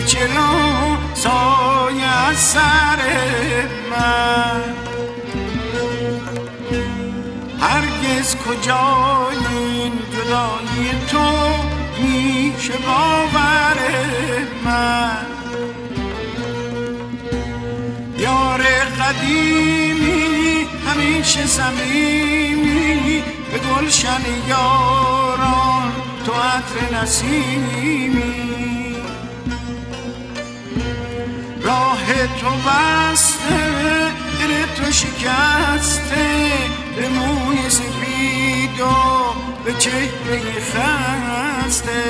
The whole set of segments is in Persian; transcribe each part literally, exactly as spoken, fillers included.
چرا سایه از سر من؟ هرگز کجای این جدایی تو میشه باور من؟ یار قدیمی همیشه صمیمی، به گلشن یاران تو عطر نسیمی. راه تو بسته، دل تو شکسته، به موی سپید و به چهره خسته.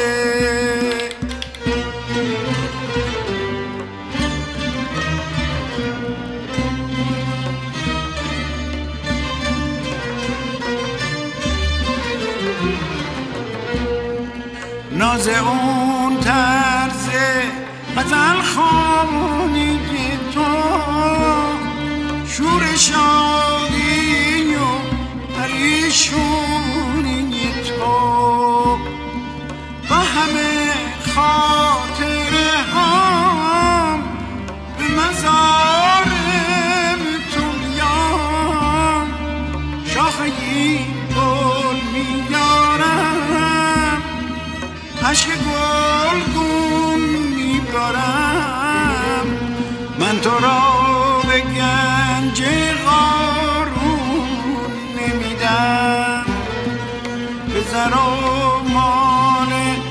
ناز اون طرز غزل خوانی تو، شور شادی و پریشونی تو، با همه خاطره هم به مزار تو میام. شاخه گل میارم، عشق گلگون میبارم. من تو را به گنج قارون نمیدم، به زر و مال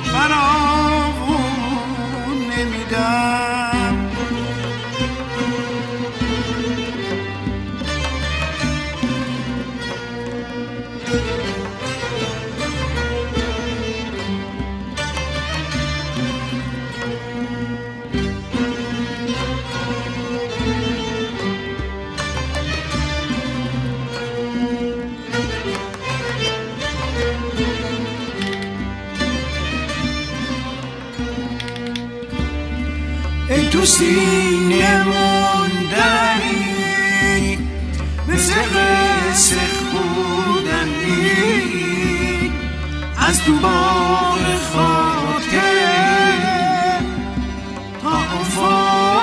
فراوون نمیدم. ای تو سینه موندنی، مثل قصه خوندنی، از تو باغ خاطر تا افاق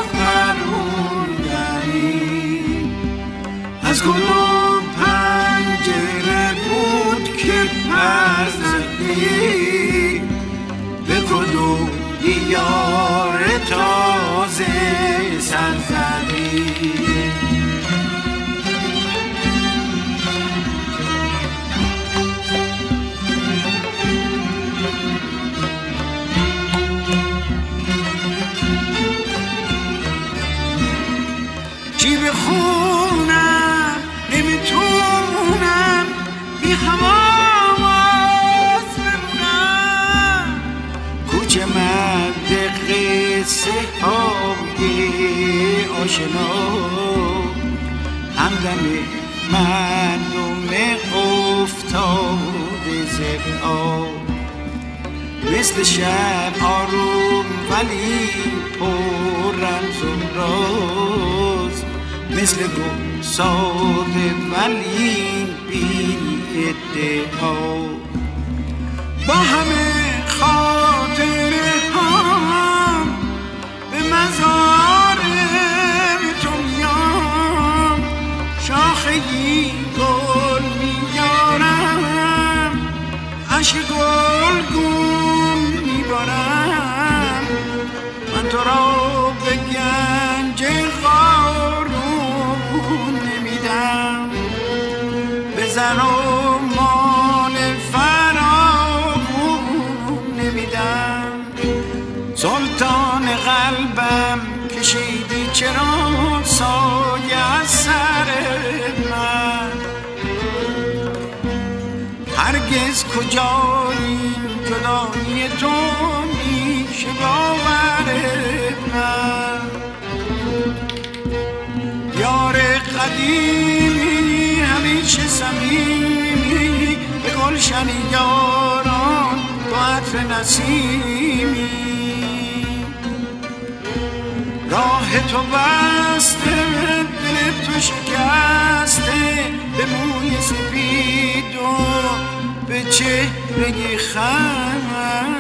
پروندنی. از کدوم پنجره بود که پر زدی، به کدوم دیار تازه سر زدی. چی بخونم نمیتونم، بی حواس بمونم. کوچه مرد قصه های آشنا، همدم مردم افتاده زبها. مثل شب آروم ولی پر رمز و راز، مثل گل ساده ولی بی ادعا. با همه خاطره هم به مزار تو میام. شاخه‌ای گل میارم، عشق گلگون میبارم. من تو را به گنج قارون نمیدم، به زر و مال فراوون نمیدم. سلطان قلبم کشیدی چرا سایه از سر من؟ هرگز کجایی جدایی تو میشه باور من؟ یار قدیمی همیشه صمیمی، به گلشن یاران تو عطر نسیمی. راه تو بسته، دل تو شکسته، به موی سپید و به چهره خم